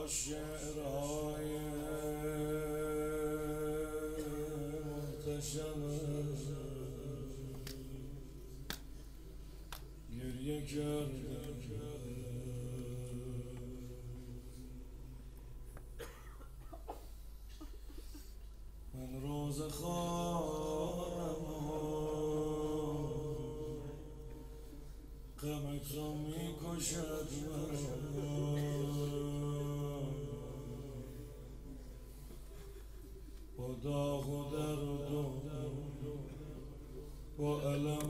شعرهای محتشم گریه کرده من روز خواهم غمت را میکشد با داغ و درد و با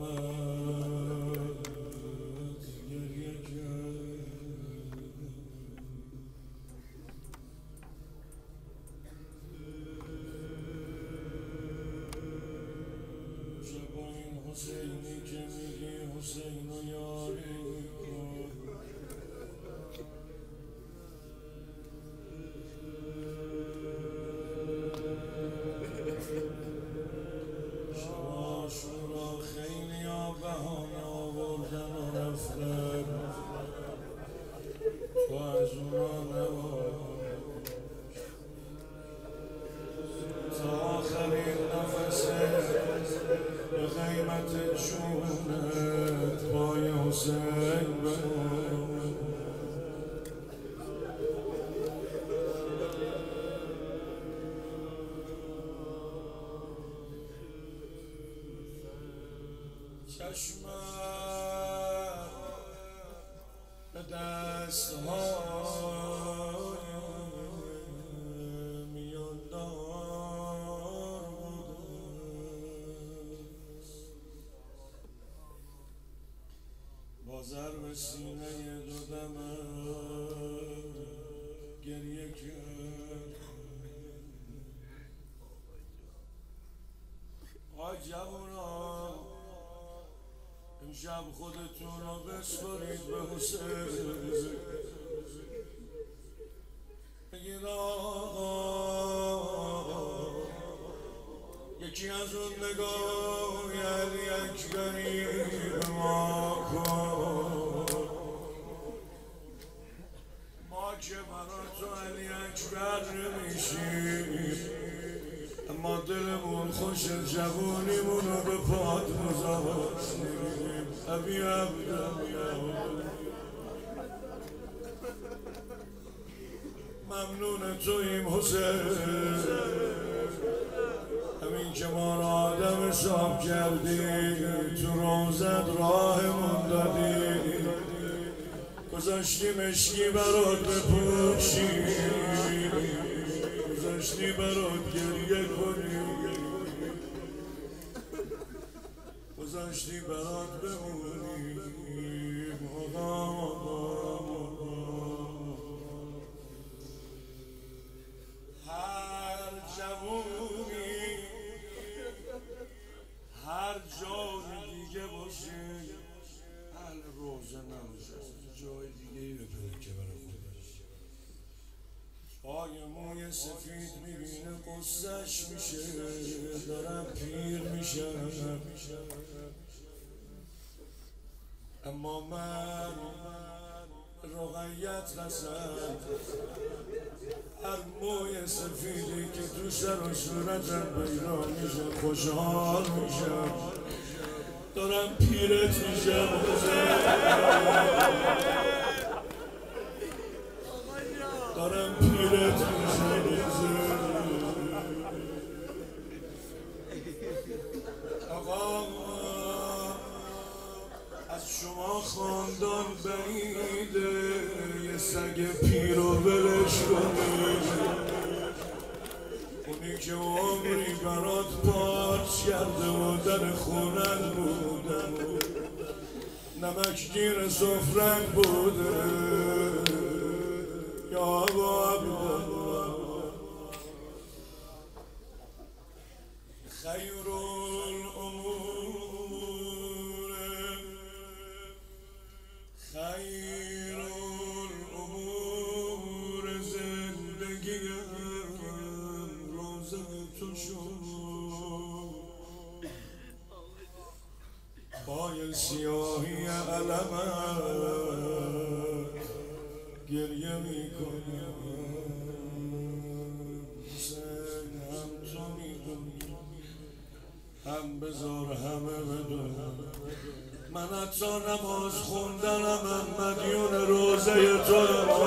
علمت گریه کرد شبا این حسینی که میگی حسین و یاری کن شما شورا خیلی ها بهانه آوردن و رفتن تو از اونا نباش تا آخرین نفسه به قیمت جونت پای حسین بمون چشمم به دستهای میاندار بوده با ضرب سینه دو دمم گریه کرد آی جوونا امشب خودتون رو بسپارید به حسین بگید آقا یکی از اون نگاه علی اکبری به ما کن ما که برا تو علی اکبر نمیشیم اما دلمون خوش جوانیمون رو به پاد گذاشتیم ابی ممنون توییم حسین همین که ما را آدم حساب کردی تو روزت راهمون دادی گذاشتی مشکی برات بپوشی گذاشتی برات گریه کنی گذاشتی برات بمونی هر جوونی هر جای دیگه باشه اهل روزه نمیشه جای دیگه ای بپره که برای خودش پای موی سفید میبینه قصهش میشه دارم پیر میشم اما من رقیت رسد هر موی سفیدی که تو سر و صورتم پیدا میشه خوشحال میشم دارم پیرت میشم دارم پیرت میشم آقا از شما خاندان بعیده یه سگ پیر رو ولش کنید اونی که عمری برات پارچ کرده و در خونن بوده نمکگیر سفرن بوده یا ابا عبدالله خیر الامور خیر الامور زندگیم روزه تو شد پای سیاهی علمت گریه میکنم هم بذار همه بدونم من حتی نماز خوندنم مدیون روزه تو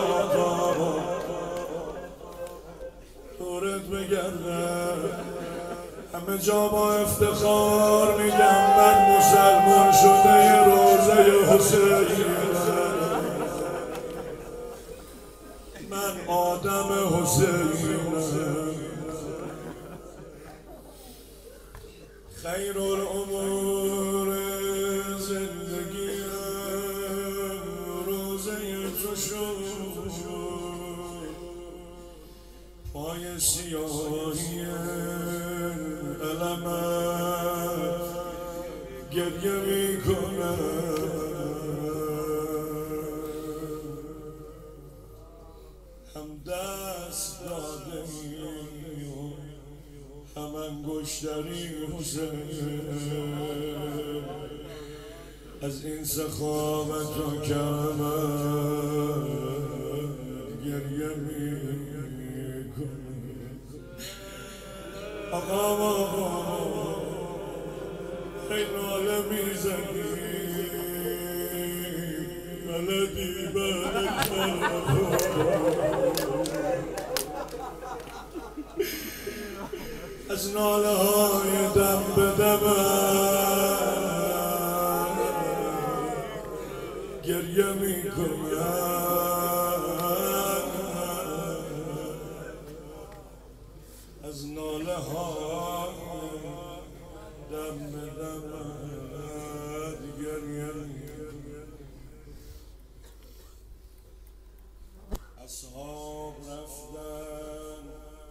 دورت بگردم همه جا با افتخار میگم من مسلمان شده روزه حسین من آدم حسینم خیر الامور زندگی روزه تو شد پای سیاهی علمت گریه میکنم هم دست داده هم انگشتری حسین از این سخاوت و کرمت گریه میکنم آقا ای ناله میزنی بلدی از ناله های دم به دمم گریه میکنم از ناله های دم به دمم گریه میکنم اصحاب رفتن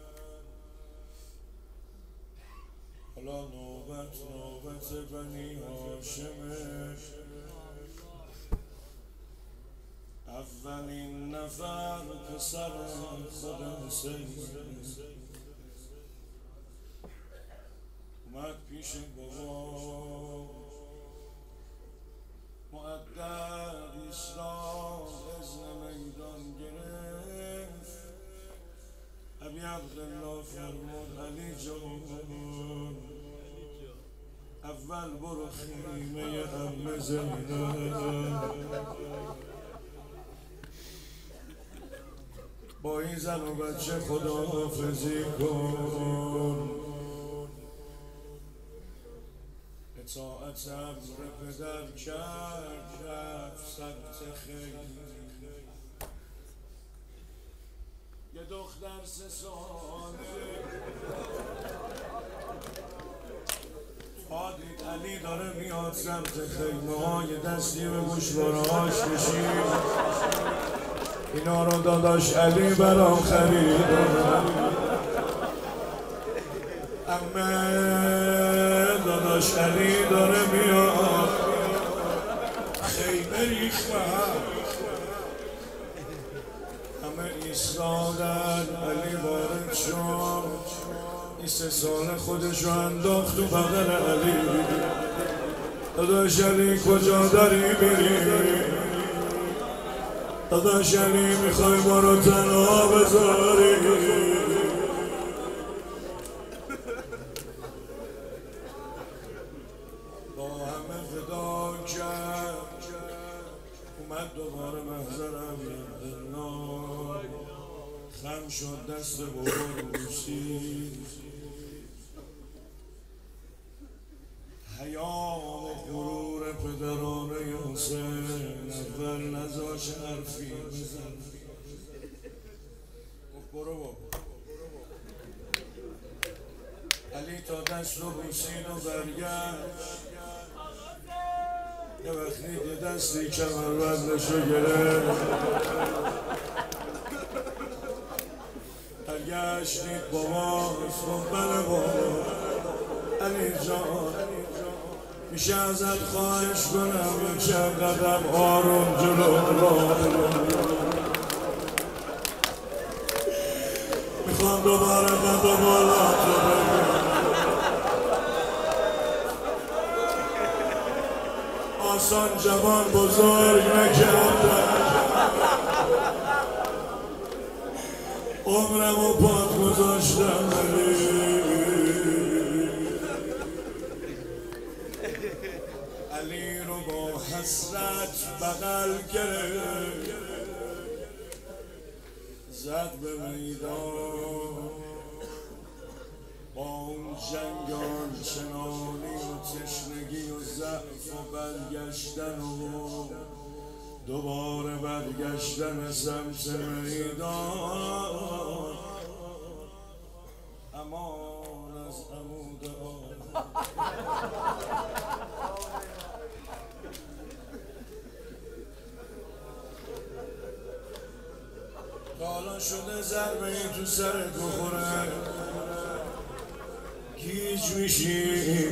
حالا نوبت بنی هاشمه اولین نفر پسر خود حسین اومد پیش بابا مؤدب ایستاد اذن میدان گرفت ابی عبدالله فرمود علی جان اول برو خیمه عمه زینب با این زن و بچه خداحافظی کن اطاعت امر پدر کرد رفت سمت خیمه یه دختر 3 ساله دید علی داره میاد سمت خیمه ها یه دستی به گوشوارهاش کشید اینا رو داداش علی برام خریده عمه داداش علی داره میاد خیمه ریخته همه ایستادن علی وارد شد این 3 ساله خودشو انداخت تو بغل علی داداش علی کجا داری میری داداش علی میخوای ما رو تنها بذاری با همه فدا کرد اومد دوباره محضرم یادنار خم شد دست بابا روسی حیا و غرور پدرانه حسین اول نذاش حرفی بزن برو بابا علی تا دست رو بوسید و برگشت یه وقتی که دستی کمربندشو گرفت برگشت دید باباست گفت بله بابا علی جان میشه ازت خواهش کنم چند قدم آروم جلو میخوام دوباره قد و بالا تو بگم آسان جوان بزرگ نکردم عمرم و پات گذاشتم علی رو با حسرت بغل گرفت، زد به میدان با اون جنگان چنانی و تشنگی و ضعف و برگشتن و دوباره برگشتن سمت میدان. امان از عمود آب حالا شده ضربه ای تو سرت بخوره گیج میشی،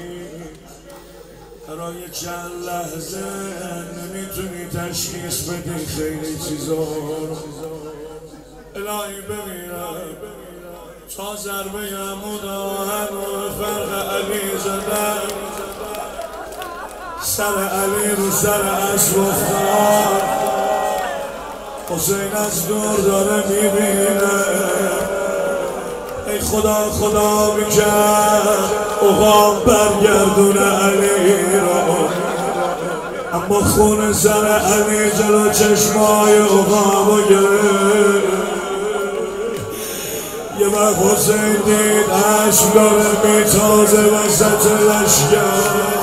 برای چند لحظه نمیتونی تشخیص بدی خیلی چیزا رو. الهی بمیرم تا ضربه عمود آهن و فرق علی زدن، سر علی رو سر اسب افتاد. حسین از دور داره میبینه، ای خدا خدا میکرد اقام برگردونه علی را، اما خون سر علی جلو چشمای اقامو گرفت. یه وقت حسین دید عشق داره میتازه وسط لشکر،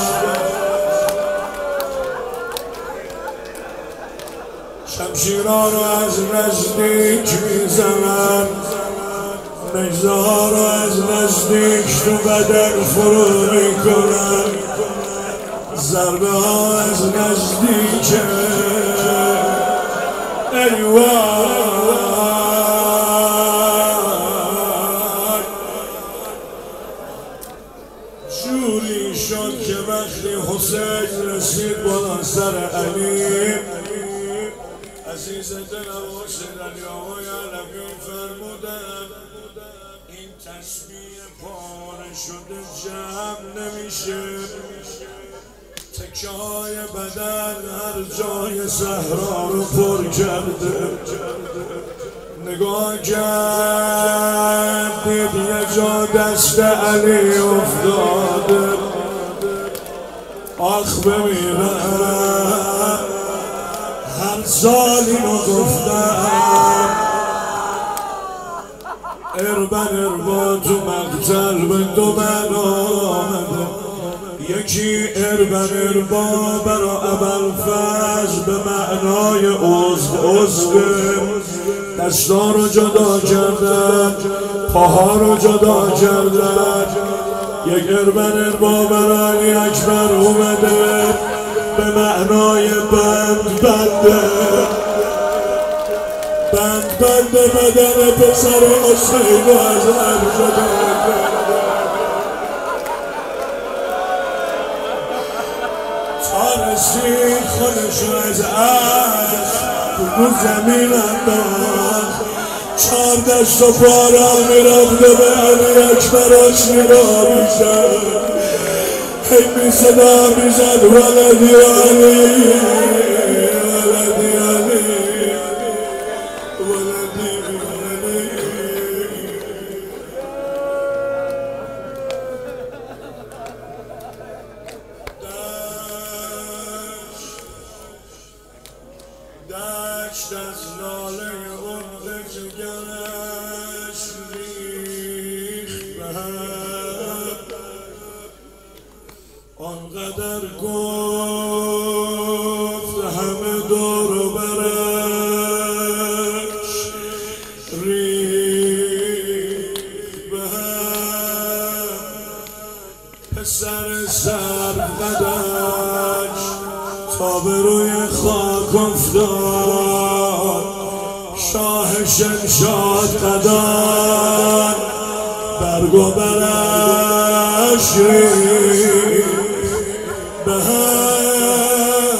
شمشیرها رو از نزدیک میزنن، نجزه ها رو از نزدیک تو بدن فرو میکنن، ضربه ها از نزدیک. ایوان جوری شد که وقتی حسین رسید بالا سر علی، عزیز دلم حسین علی آقای علوی فرمودن این تسبیح پاره شده جمع نمیشه، تکه های بدن هر جای صحرا رو پر کرده. نگاه کرد دید یه جا دست علی افتاده، آخ بمیرم هر سال اینو گفتم، اربن اربا تو مقتل به دو من آمده، یکی اربن اربا برا ابوالفضل به معنای عضو دستا رو جدا کردن، پاها رو جدا کردن. یک اربن اربا برا علی اکبر اومده به معنای بند بدن پسر حسین رو از هم جدا تا رسید خودشو از عشق رو زمین انداخت، چهار دست و پارا میرفته به علی اکبراش نگاه میشد، هی می صدا میزد ولدی علی ولدی علی ولدی علی. دشت از ناله اون به جگرش ریخت به هم، آنقدر گفت همه دور و برش ریخت به هم. پسر سرقدش تا به روی خاک افتاد، شاه شمشاد قدان برگ و برش ریخت به هم.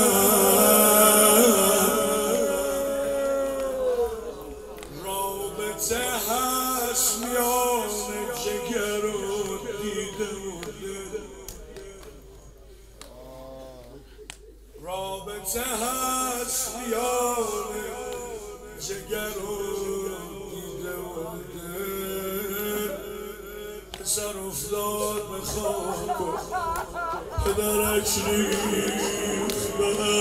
رابطه هست میان جگر و دیده و دل، رابطه هست میان جگر و دیده و دل. پسر افتاد به خاک پدرک ریخت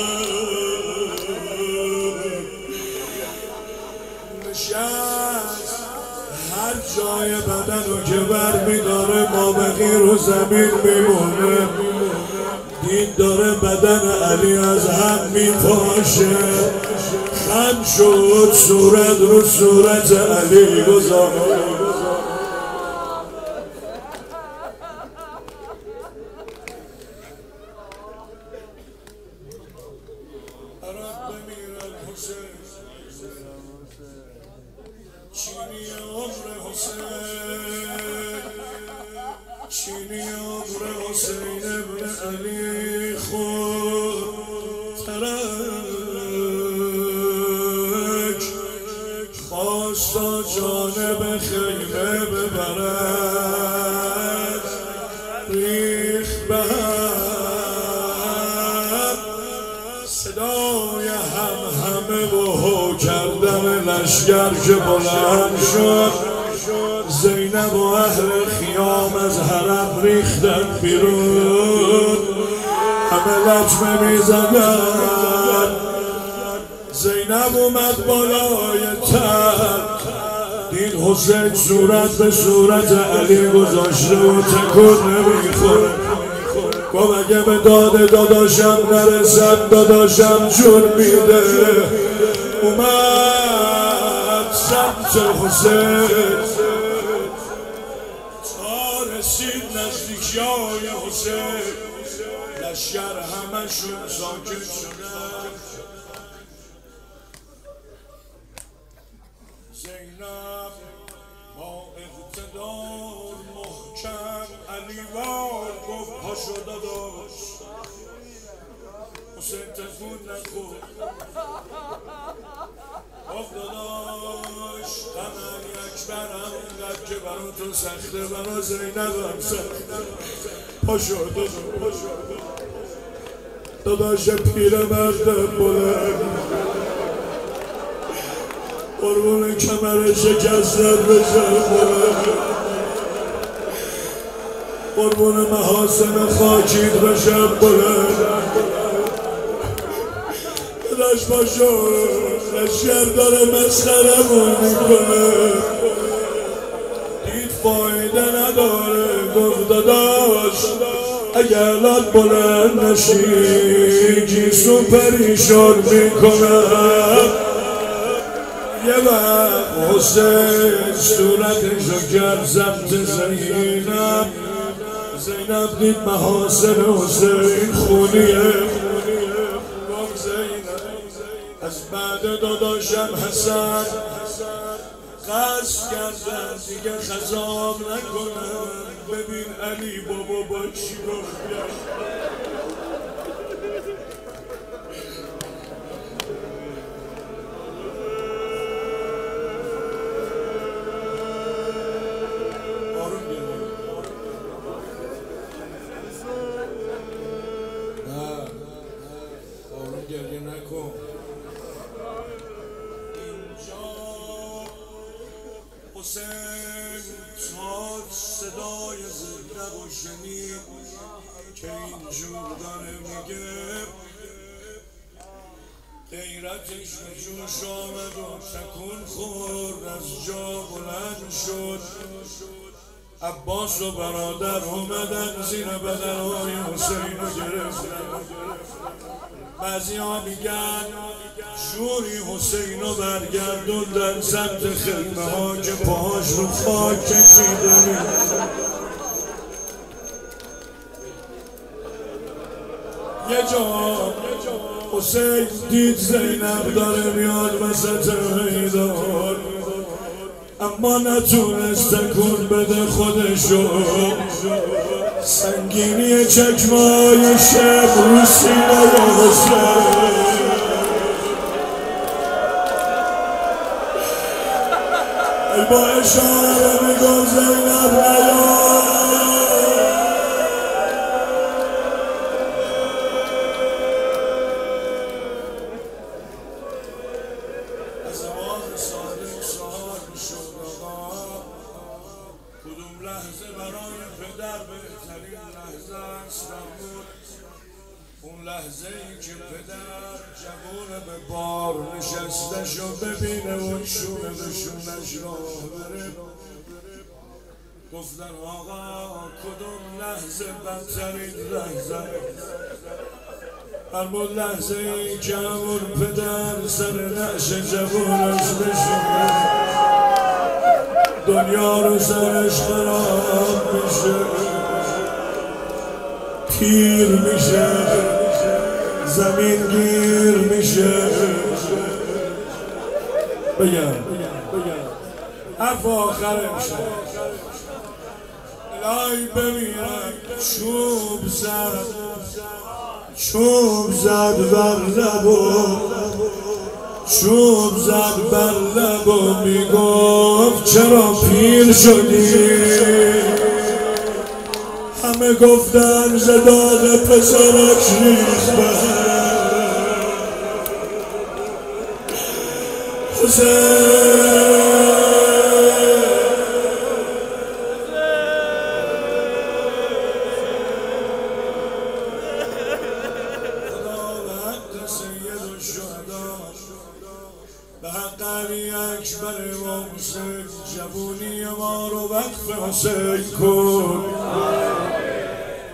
نشست هر جای بدن رو که بر میداره مابقی رو زمین میمونه. دید داره بدن علی از هم میپاشه. خم شد صورت رو صورت علی گذاشت. چینی عمر حسین، چینی عمر حسین ابن علی خود ترک خواست تا جانب خیمه ببرد ریخت به صدای همه و هو کردن لشگر که بلند شد. زینب و اهل خیام از حرم ریختن بیرون. همه لطمه میزدن. زینب اومد بالای تخت دید حسین صورت به صورت علی گذاشته و تکون نمیخوره. گفت اگه به داد داداشم نرسد داداشم جون میده. اومد سمت حسین تا رسید نزدیکیای حسین. لشکر همشون ساکت شدن. زینب با اقتدار محکم علیوار گفت پاشو داداش. حسین تکون نکن. گفت داداش قمر اکبرم اینقدر که برا تو سخته برا زینبم سخته. پاشو داداش. داداش پیرمردم بلند قربون کمر شکستن بشن بلند. قربون محاسن خاکید بشن بلند. داداش پاشو لشکر داره مسخرمون میکنه. دید فایده نداره. گفت داداش اگر الان بلند نشی گیسو پریشان میکنم. یه وقت حسین صورتشو کرد سمت زینب. زینب دید محاسن حسین خونیه. گفت زینب از بعد داداشم حسن قصد کردن دیگه خضاب نکنم. ببین علی بابا با چی گفت. گریه نکن. اینجا حسین تا صدای زینب و شنید که اینجور داره میگه غیرتش به جوش آمد و تکون خورد. از جا بلند شد. عباس و برادر اومدن زیر بدنهای حسین رو گرفتن. بعضی ها میگن جوری حسین رو برگردوندن سمت خیمه ها که پاهاش رو خاک کشیده. یه جا حسین دید زینب داره میاد وسط میدان اما نتونست تکون بده خودشو. سنگینی چکمای شب رو سینه حسین. ای با اشاره میگم زینب نیا. از آواز صادق سوال شد آقا کدوم لحظه برای پدر بهترین لحظه است؟ لحظه ای که پدر جوون به بار نشسته شو ببینه و شونه به شونش راه بره، گفتن آقا کدوم لحظه بدترین لحظه؟ فرمود لحظه ای که همون پدر سر نعش جوونش بشونه دنیا رو سرش خراب میشه، پیر میشه، زمین گیر میشه. بگم حرف آخره میشه. الهی بمیرم چوب زد بر لبو، چوب زد بر لبو میگفت چرا پیر شدی؟ همه گفتن زداد پسرش ریخت حسین. به حق علی اکبر و حسین جوونی ما رو وقف حسین کن.